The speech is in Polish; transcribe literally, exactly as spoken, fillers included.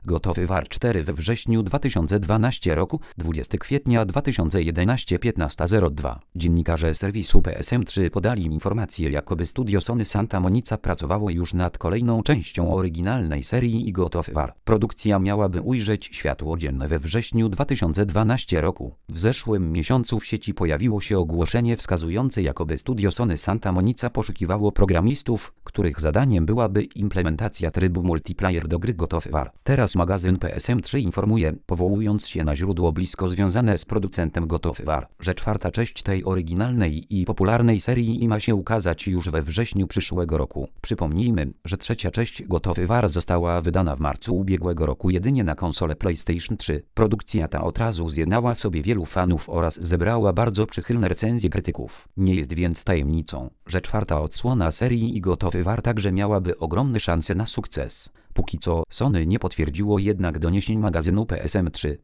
Gotowy War cztery we wrześniu dwa tysiące dwunastego roku, dwudziestego kwietnia dwa tysiące jedenastego, piętnasta zero dwa. Dziennikarze serwisu P S M trzy podali informację, jakoby studio Sony Santa Monica pracowało już nad kolejną częścią oryginalnej serii i Gotowy War. Produkcja miałaby ujrzeć światło dzienne we wrześniu dwa tysiące dwunastego roku. W zeszłym miesiącu w sieci pojawiło się ogłoszenie wskazujące, jakoby studio Sony Santa Monica poszukiwało programistów, których zadaniem byłaby implementacja trybu multiplayer do gry Gotowy War. Teraz magazyn P S M trzy informuje, powołując się na źródło blisko związane z producentem Gotowy War, że czwarta część tej oryginalnej i popularnej serii ma się ukazać już we wrześniu przyszłego roku. Przypomnijmy, że trzecia część Gotowy War została wydana w marcu ubiegłego roku jedynie na konsolę PlayStation trzy. Produkcja ta od razu zjednała sobie wielu fanów oraz zebrała bardzo przychylne recenzje krytyków. Nie jest więc tajemnicą, że czwarta odsłona serii i Gotowy War także miałaby ogromne szanse na sukces. Póki co Sony nie potwierdziło jednak doniesień magazynu P S M trzy.